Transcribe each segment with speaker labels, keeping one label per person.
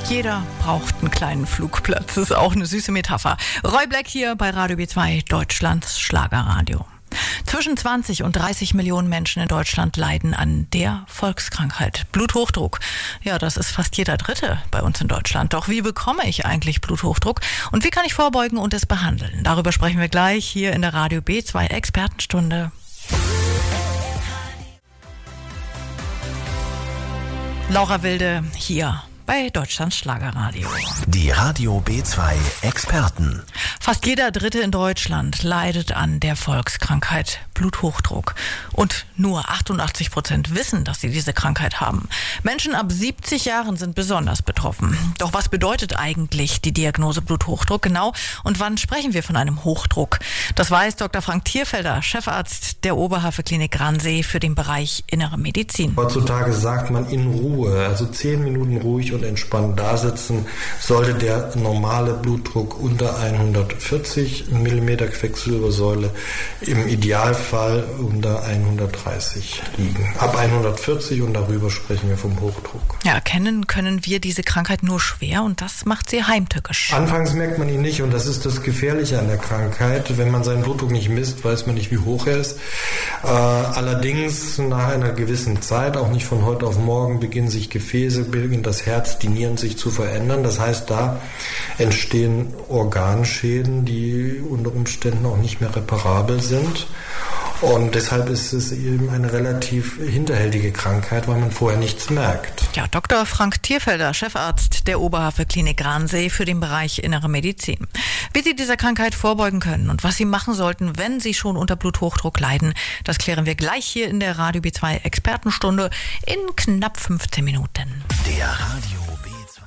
Speaker 1: Jeder braucht einen kleinen Flugplatz. Das ist auch eine süße Metapher. Roy Black hier bei Radio B2, Deutschlands Schlagerradio. Zwischen 20 und 30 Millionen Menschen in Deutschland leiden an der Volkskrankheit Bluthochdruck. Ja, das ist fast jeder Dritte bei uns in Deutschland. Doch wie bekomme ich eigentlich Bluthochdruck und wie kann ich vorbeugen und es behandeln? Darüber sprechen wir gleich hier in der Radio B2 Expertenstunde. Laura Wilde hier bei Deutschlands Schlagerradio.
Speaker 2: Die Radio B2 Experten.
Speaker 1: Fast jeder Dritte in Deutschland leidet an der Volkskrankheit Bluthochdruck. Und nur 88% wissen, dass sie diese Krankheit haben. Menschen ab 70 Jahren sind besonders betroffen. Doch was bedeutet eigentlich die Diagnose Bluthochdruck genau? Und wann sprechen wir von einem Hochdruck? Das weiß Dr. Frank Thierfelder, Chefarzt der Oberhavel-Klinik Gransee für den Bereich Innere Medizin.
Speaker 3: Heutzutage sagt man in Ruhe, also 10 Minuten ruhig und entspannt dasitzen, sollte der normale Blutdruck unter 140 mm Quecksilbersäule, im Idealfall unter 130 liegen. Ab 140 und darüber sprechen wir vom Hochdruck.
Speaker 1: Ja, erkennen können wir diese Krankheit nur schwer und das macht sie heimtückisch.
Speaker 3: Anfangs merkt man ihn nicht und das ist das Gefährliche an der Krankheit. Wenn man seinen Blutdruck nicht misst, weiß man nicht, wie hoch er ist. Allerdings nach einer gewissen Zeit, auch nicht von heute auf morgen, beginnen sich Gefäße, beginnt das Herz, die Nieren sich zu verändern. Das heißt, da entstehen Organschäden, die unter Umständen auch nicht mehr reparabel sind. Und deshalb ist es eben eine relativ hinterhältige Krankheit, weil man vorher nichts merkt.
Speaker 1: Ja, Dr. Frank Thierfelder, Chefarzt der Oberhavel-Klinik Gransee für den Bereich Innere Medizin. Wie Sie dieser Krankheit vorbeugen können und was Sie machen sollten, wenn Sie schon unter Bluthochdruck leiden, das klären wir gleich hier in der Radio B2 Expertenstunde in knapp 15 Minuten.
Speaker 2: Der Radio B2.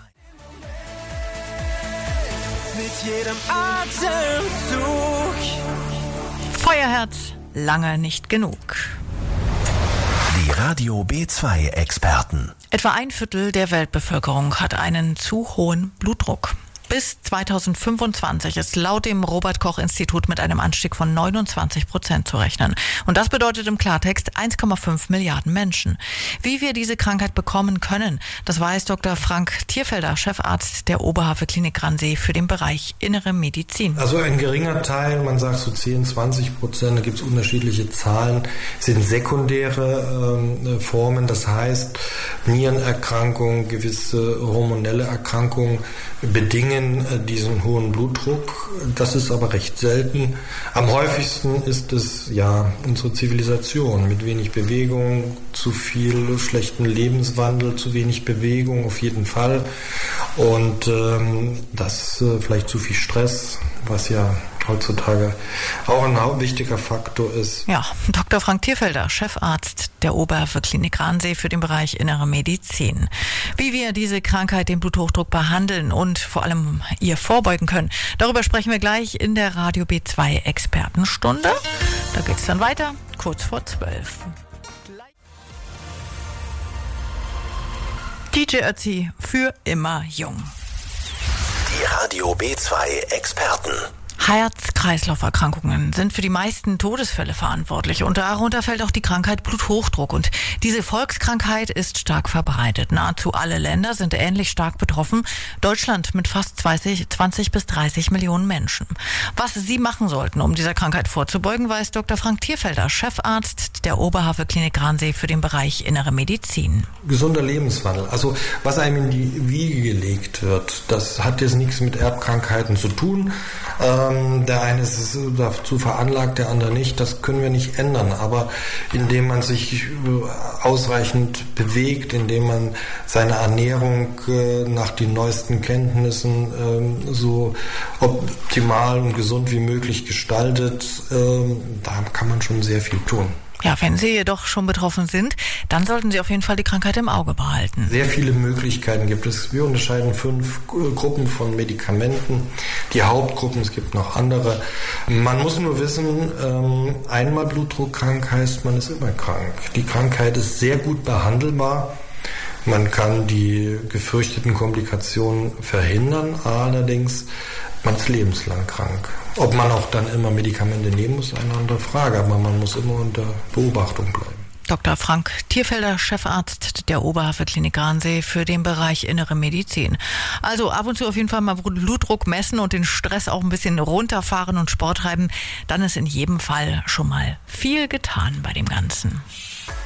Speaker 4: Mit jedem Atemzug.
Speaker 1: Feuerherz, lange nicht genug.
Speaker 2: Die Radio B2 Experten.
Speaker 1: Etwa ein Viertel der Weltbevölkerung hat einen zu hohen Blutdruck. Bis 2025 ist laut dem Robert-Koch-Institut mit einem Anstieg von 29% zu rechnen. Und das bedeutet im Klartext 1,5 Milliarden Menschen. Wie wir diese Krankheit bekommen können, das weiß Dr. Frank Thierfelder, Chefarzt der Oberhavel-Klinik Gransee für den Bereich Innere Medizin.
Speaker 3: Also ein geringer Teil, man sagt so 10-20%, da gibt es unterschiedliche Zahlen, sind sekundäre Formen. Das heißt, Nierenerkrankungen, gewisse hormonelle Erkrankungen bedingen diesen hohen Blutdruck. Das ist aber recht selten. Am häufigsten ist es ja unsere Zivilisation mit wenig Bewegung, zu viel schlechten Lebenswandel, zu wenig Bewegung auf jeden Fall und das vielleicht zu viel Stress, was ja heutzutage auch ein wichtiger Faktor ist.
Speaker 1: Ja, Dr. Frank Thierfelder, Chefarzt der Oberhavel-Klinik Gransee für den Bereich Innere Medizin. Wie wir diese Krankheit, den Bluthochdruck, behandeln und vor allem ihr vorbeugen können, darüber sprechen wir gleich in der Radio B2 Expertenstunde. Da geht's dann weiter, kurz vor 12. DJ Ötzi für immer jung.
Speaker 2: Die Radio B2 Experten.
Speaker 1: Herz-Kreislauf-Erkrankungen sind für die meisten Todesfälle verantwortlich und darunter fällt auch die Krankheit Bluthochdruck. Und diese Volkskrankheit ist stark verbreitet. Nahezu alle Länder sind ähnlich stark betroffen. Deutschland mit fast 20 bis 30 Millionen Menschen. Was Sie machen sollten, um dieser Krankheit vorzubeugen, weiß Dr. Frank Thierfelder, Chefarzt der Oberhavel-Klinik Gransee für den Bereich Innere Medizin.
Speaker 3: Gesunder Lebenswandel, also was einem in die Wiege gelegt wird, das hat jetzt nichts mit Erbkrankheiten zu tun. Der eine ist dazu veranlagt, der andere nicht. Das können wir nicht ändern. Aber indem man sich ausreichend bewegt, indem man seine Ernährung nach den neuesten Kenntnissen so optimal und gesund wie möglich gestaltet, da kann man schon sehr viel tun.
Speaker 1: Ja, wenn Sie jedoch schon betroffen sind, dann sollten Sie auf jeden Fall die Krankheit im Auge behalten.
Speaker 3: Sehr viele Möglichkeiten gibt es. Wir unterscheiden 5 Gruppen von Medikamenten. Die Hauptgruppen, es gibt noch andere. Man muss nur wissen, einmal Blutdruck krank heißt, man ist immer krank. Die Krankheit ist sehr gut behandelbar. Man kann die gefürchteten Komplikationen verhindern, allerdings man ist lebenslang krank. Ob man auch dann immer Medikamente nehmen muss, ist eine andere Frage, aber man muss immer unter Beobachtung bleiben.
Speaker 1: Dr. Frank Thierfelder, Chefarzt der Oberhavel-Klinik Gransee für den Bereich Innere Medizin. Also ab und zu auf jeden Fall mal Blutdruck messen und den Stress auch ein bisschen runterfahren und Sport treiben. Dann ist in jedem Fall schon mal viel getan bei dem Ganzen.